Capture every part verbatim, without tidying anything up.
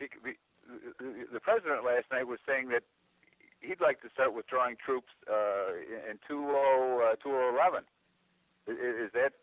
the, the president last night was saying that he'd like to start withdrawing troops uh, in two thousand eleven. Is, is that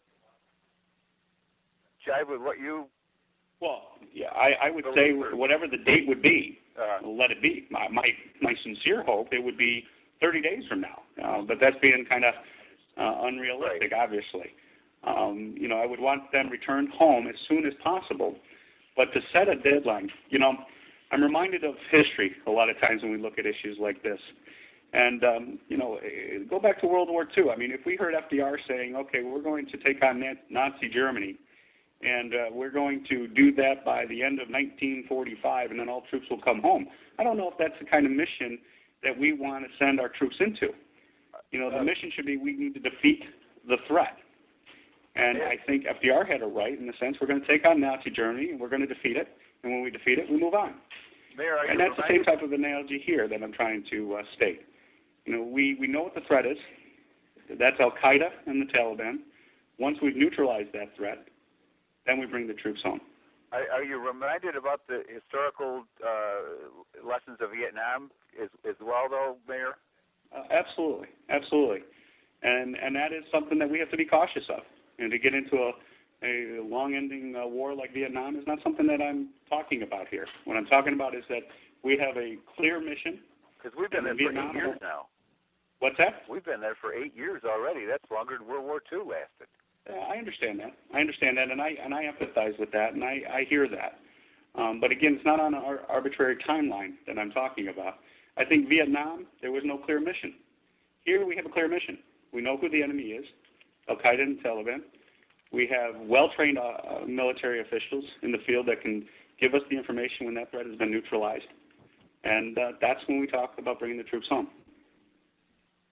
jive with what you? Well, yeah, I, I would say whatever the date would be, uh, let it be. My, my my sincere hope it would be thirty days from now, uh, but that's being kind of uh, unrealistic, right. Obviously. Um, you know, I would want them returned home as soon as possible, but to set a deadline, you know, I'm reminded of history a lot of times when we look at issues like this. And, um, you know, go back to World War Two. I mean, if we heard F D R saying, okay, we're going to take on Nazi Germany, and uh, we're going to do that by the end of nineteen forty-five, and then all troops will come home. I don't know if that's the kind of mission that we want to send our troops into. You know, the mission should be we need to defeat the threat. And I think F D R had it right in the sense we're going to take on Nazi Germany, and we're going to defeat it, and when we defeat it, we move on. Mayor, and that's the same type of analogy here that I'm trying to uh, state. You know, we, we know what the threat is. That's Al-Qaeda and the Taliban. Once we've neutralized that threat, then we bring the troops home. Are, are you reminded about the historical uh, lessons of Vietnam as, as well, though, Mayor? Uh, absolutely, absolutely. And and that is something that we have to be cautious of. And to get into a, a long-ending uh, war like Vietnam is not something that I'm talking about here. What I'm talking about is that we have a clear mission. Because we've been there for eight years now. What's that? We've been there for eight years already. That's longer than World War Two lasted. Yeah, I understand that. I understand that, and I and I empathize with that, and I, I hear that. Um, but again, it's not on an arbitrary timeline that I'm talking about. I think Vietnam, there was no clear mission. Here we have a clear mission. We know who the enemy is, Al-Qaeda and Taliban. We have well-trained uh, military officials in the field that can give us the information when that threat has been neutralized. And uh, that's when we talk about bringing the troops home.